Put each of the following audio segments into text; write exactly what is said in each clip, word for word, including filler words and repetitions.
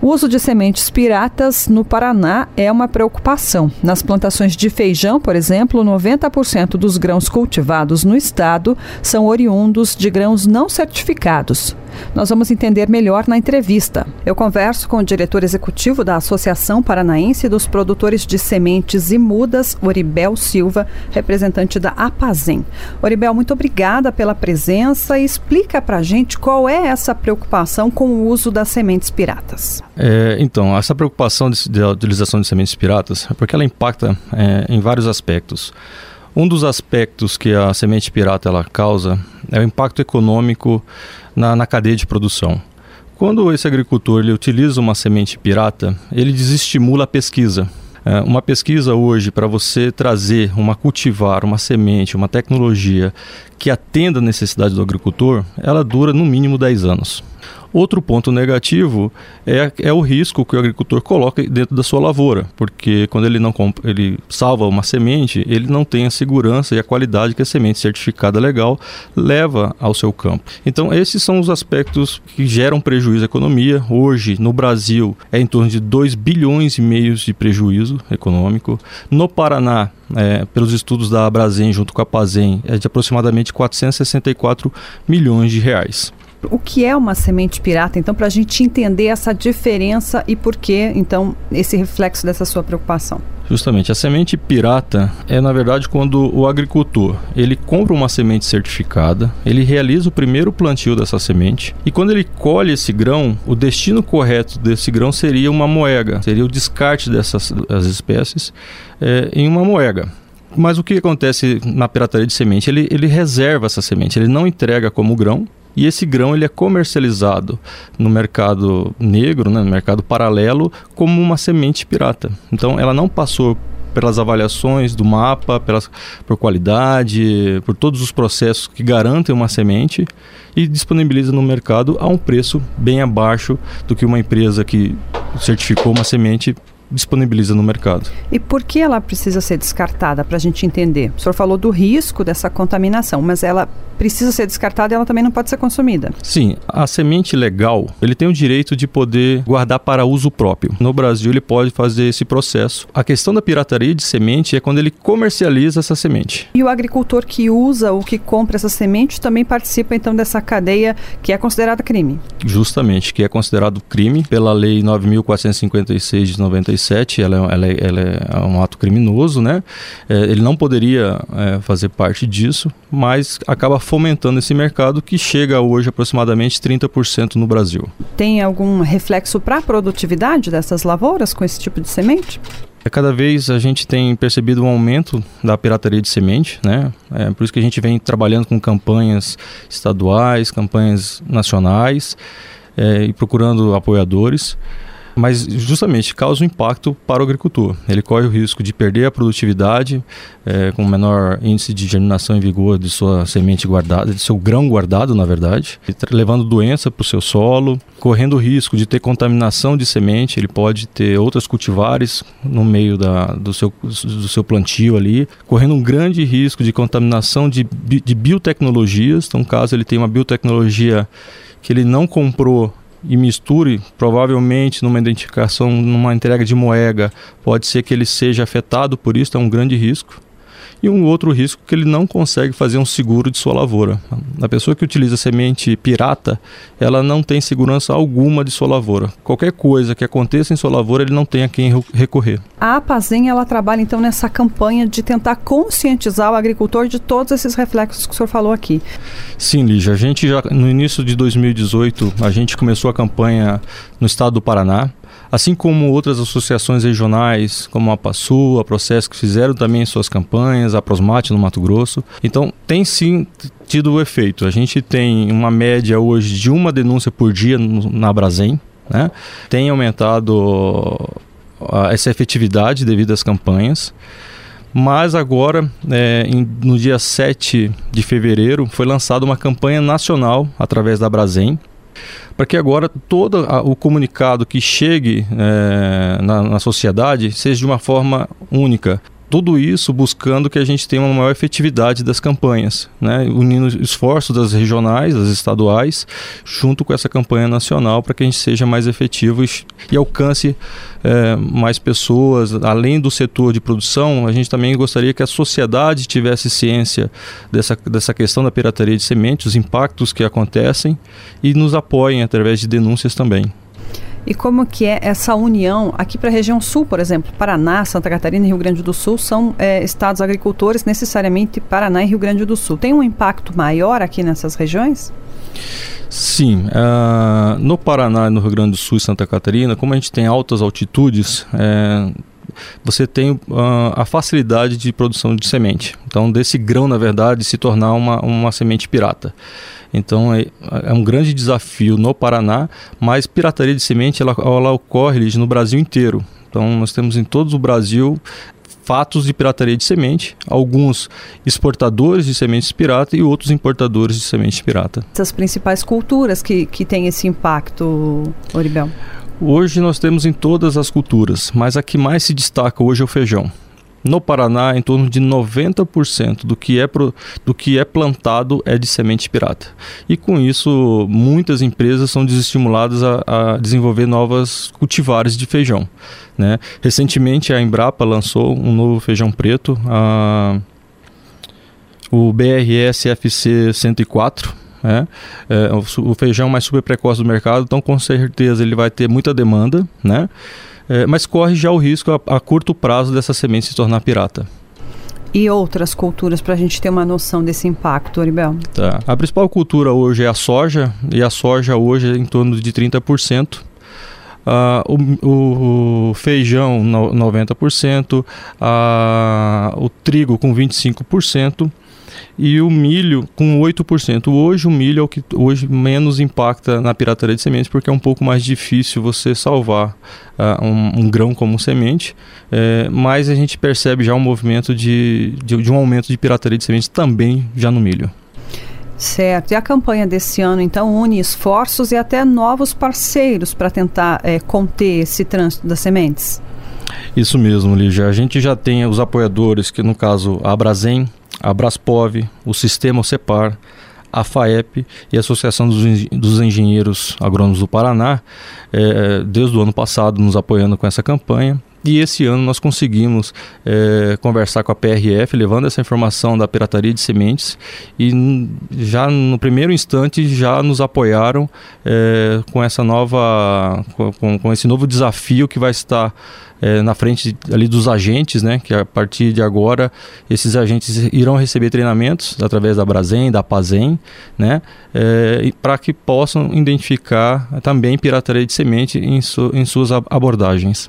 O uso de sementes piratas no Paraná é uma preocupação. Nas plantações de feijão, por exemplo, noventa por cento dos grãos cultivados no estado são oriundos de grãos não certificados. Nós vamos entender melhor na entrevista. Eu converso com o diretor executivo da Associação Paranaense dos Produtores de Sementes e Mudas, Oribel Silva, representante da Apazem. Oribel, muito obrigada pela presença e explica pra gente qual é essa preocupação com o uso das sementes piratas. É, então, essa preocupação de, de utilização de sementes piratas é porque ela impacta é, em vários aspectos. Um dos aspectos que a semente pirata ela causa é o impacto econômico na, na cadeia de produção. Quando esse agricultor ele utiliza uma semente pirata, ele desestimula a pesquisa. É, uma pesquisa hoje, para você trazer uma cultivar, uma semente, uma tecnologia que atenda a necessidade do agricultor, ela dura no mínimo dez anos. Outro ponto negativo é, é o risco que o agricultor coloca dentro da sua lavoura, porque quando ele, não comp- ele salva uma semente, ele não tem a segurança e a qualidade que a semente certificada legal leva ao seu campo. Então, esses são os aspectos que geram prejuízo à economia. Hoje, no Brasil, é em torno de dois bilhões e meio de prejuízo econômico. No Paraná, é, pelos estudos da Abrasem junto com a Apazem, é de aproximadamente quatrocentos e sessenta e quatro milhões de reais. O que é uma semente pirata, então, para a gente entender essa diferença e por que, então, esse reflexo dessa sua preocupação? Justamente, a semente pirata é, na verdade, quando o agricultor ele compra uma semente certificada, ele realiza o primeiro plantio dessa semente e quando ele colhe esse grão, o destino correto desse grão seria uma moega, seria o descarte dessas as espécies é, em uma moega. Mas o que acontece na pirataria de semente? Ele, ele reserva essa semente, ele não entrega como grão. E esse grão ele é comercializado no mercado negro, né, no mercado paralelo, como uma semente pirata. Então ela não passou pelas avaliações do mapa, pelas, por qualidade, por todos os processos que garantem uma semente e disponibiliza no mercado a um preço bem abaixo do que uma empresa que certificou uma semente disponibiliza no mercado. E por que ela precisa ser descartada, para a gente entender? O senhor falou do risco dessa contaminação, mas ela precisa ser descartada e ela também não pode ser consumida. Sim, a semente legal, ele tem o direito de poder guardar para uso próprio. No Brasil, ele pode fazer esse processo. A questão da pirataria de semente é quando ele comercializa essa semente. E o agricultor que usa ou que compra essa semente também participa, então, dessa cadeia que é considerada crime? Justamente, que é considerado crime pela Lei nove mil quatrocentos e cinquenta e seis de noventa e sete, ela, ela, ela é um ato criminoso, né? É, ele não poderia é, fazer parte disso, mas acaba fomentando esse mercado que chega hoje aproximadamente trinta por cento no Brasil. Tem algum reflexo para a produtividade dessas lavouras com esse tipo de semente? Cada vez a gente tem percebido um aumento da pirataria de semente, né? É por isso que a gente vem trabalhando com campanhas estaduais, campanhas nacionais é, e procurando apoiadores. Mas justamente causa um impacto para o agricultor. Ele corre o risco de perder a produtividade, é, com menor índice de germinação e vigor de sua semente guardada, de seu grão guardado, na verdade, levando doença para o seu solo, correndo o risco de ter contaminação de semente. Ele pode ter outras cultivares no meio da, do, seu, do seu plantio ali, correndo um grande risco de contaminação de, de biotecnologias. Então, caso ele tenha uma biotecnologia que ele não comprou e misture, provavelmente numa identificação, numa entrega de moega, pode ser que ele seja afetado por isso, é um grande risco. E um outro risco que ele não consegue fazer um seguro de sua lavoura. A pessoa que utiliza semente pirata, ela não tem segurança alguma de sua lavoura. Qualquer coisa que aconteça em sua lavoura, ele não tem a quem recorrer. A Apazem, ela trabalha então nessa campanha de tentar conscientizar o agricultor de todos esses reflexos que o senhor falou aqui. Sim, Lígia, a gente já no início de dois mil e dezoito, a gente começou a campanha no estado do Paraná. Assim como outras associações regionais, como a APASU, a Processo, que fizeram também suas campanhas, a Prosmate no Mato Grosso. Então, tem sim tido o efeito. A gente tem uma média hoje de uma denúncia por dia no, na Abrasem, né? Tem aumentado a, essa efetividade devido às campanhas. Mas agora, é, em, no dia sete de fevereiro, foi lançada uma campanha nacional através da Abrasem, para que agora todo a, o comunicado que chegue é, na, na sociedade seja de uma forma única. tudo isso buscando que a gente tenha uma maior efetividade das campanhas, né? Unindo esforços das regionais, das estaduais, junto com essa campanha nacional, para que a gente seja mais efetivo e, e alcance é, mais pessoas. Além do setor de produção, a gente também gostaria que a sociedade tivesse ciência dessa, dessa questão da pirataria de sementes, os impactos que acontecem, e nos apoiem através de denúncias também. E como que é essa união aqui para a região sul, por exemplo, Paraná, Santa Catarina e Rio Grande do Sul são é, estados agricultores, necessariamente Paraná e Rio Grande do Sul. Tem um impacto maior aqui nessas regiões? Sim, uh, no Paraná, no Rio Grande do Sul e Santa Catarina, como a gente tem altas altitudes, é, você tem uh, a facilidade de produção de semente. Então, desse grão, na verdade, se tornar uma, uma semente pirata. Então, é, é um grande desafio no Paraná, mas pirataria de semente, ela, ela ocorre no Brasil inteiro. Então, nós temos em todo o Brasil fatos de pirataria de semente, alguns exportadores de sementes pirata e outros importadores de sementes pirata. Essas principais culturas que, que têm esse impacto, Oribel? Hoje nós temos em todas as culturas, mas a que mais se destaca hoje é o feijão. No Paraná, em torno de noventa por cento do que, é pro, do que é plantado é de semente pirata. E com isso, muitas empresas são desestimuladas a, a desenvolver novas cultivares de feijão, né? Recentemente, a Embrapa lançou um novo feijão preto, a, o B R S F C cento e quatro. É, é, o, o feijão mais super precoce do mercado, então com certeza ele vai ter muita demanda, né? É, mas corre já o risco a, a curto prazo dessa semente se tornar pirata. E outras culturas para a gente ter uma noção desse impacto, Oribel? Tá. A principal cultura hoje é a soja, e a soja hoje é em torno de trinta por cento. Uh, o, o feijão no, noventa por cento, uh, o trigo com vinte e cinco por cento e o milho com oito por cento. Hoje o milho é o que hoje menos impacta na pirataria de sementes, porque é um pouco mais difícil você salvar uh, um, um grão como semente, é, mas a gente percebe já um movimento de, de, de um aumento de pirataria de sementes também já no milho. Certo. E a campanha desse ano, então, une esforços e até novos parceiros para tentar é, conter esse trânsito das sementes? Isso mesmo, Lígia. A gente já tem os apoiadores, que no caso a Abrazen, a Abraspov, o Sistema OCEPAR, a FAEP e a Associação dos, dos Engenheiros Agrônomos do Paraná, é, desde o ano passado nos apoiando com essa campanha. E esse ano nós conseguimos é, conversar com a P R F, levando essa informação da pirataria de sementes, e já no primeiro instante já nos apoiaram é, com essa nova, com, com esse novo desafio que vai estar é, na frente ali dos agentes, né? Que a partir de agora esses agentes irão receber treinamentos através da Abrazen, da Pazem, né? É, para que possam identificar também pirataria de semente em, su, em suas abordagens.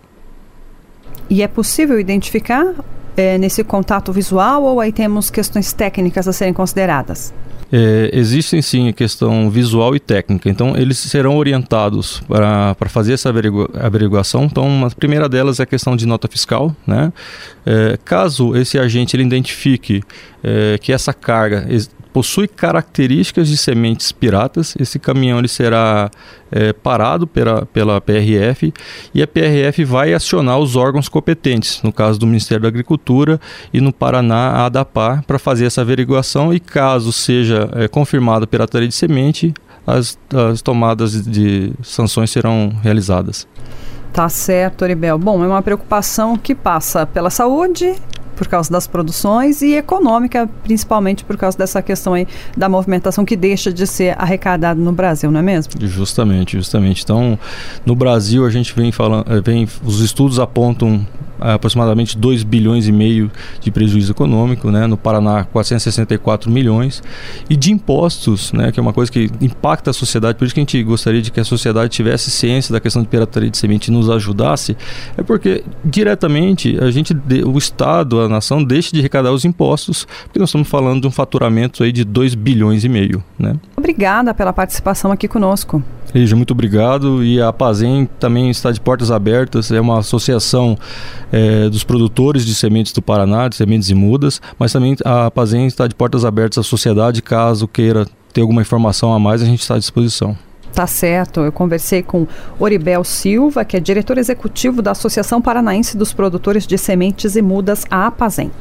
E é possível identificar é, nesse contato visual, ou aí temos questões técnicas a serem consideradas? É, existem sim a questão visual e técnica, então eles serão orientados para fazer essa averigua, averiguação. Então a primeira delas é a questão de nota fiscal, né? É, caso esse agente ele identifique é, que essa carga possui características de sementes piratas, esse caminhão ele será é, parado pela, pela P R F, e a P R F vai acionar os órgãos competentes, no caso do Ministério da Agricultura e no Paraná a ADAPAR, para fazer essa averiguação, e caso seja é, confirmada a pirataria de semente, as, as tomadas de sanções serão realizadas. Tá certo, Oribel. Bom, é uma preocupação que passa pela saúde, por causa das produções, e econômica, principalmente por causa dessa questão aí da movimentação que deixa de ser arrecadado no Brasil, não é mesmo? Justamente, justamente. Então, no Brasil a gente vem falando, vem, os estudos apontam aproximadamente dois bilhões e meio de prejuízo econômico, né? No Paraná, quatrocentos e sessenta e quatro milhões, e de impostos, né? Que é uma coisa que impacta a sociedade. Por isso que a gente gostaria de que a sociedade tivesse ciência da questão de pirataria de semente e nos ajudasse, é porque diretamente a gente, o Estado, a nação, deixa de arrecadar os impostos, porque nós estamos falando de um faturamento aí de dois bilhões e meio, né? Obrigada pela participação aqui conosco. Lígia, muito obrigado. E a Pazem também está de portas abertas, é uma associação é, dos produtores de sementes do Paraná, de sementes e mudas, mas também a Pazem está de portas abertas à sociedade. Caso queira ter alguma informação a mais, a gente está à disposição. Tá certo, eu conversei com Oribel Silva, que é diretor executivo da Associação Paranaense dos Produtores de Sementes e Mudas, a APASEM.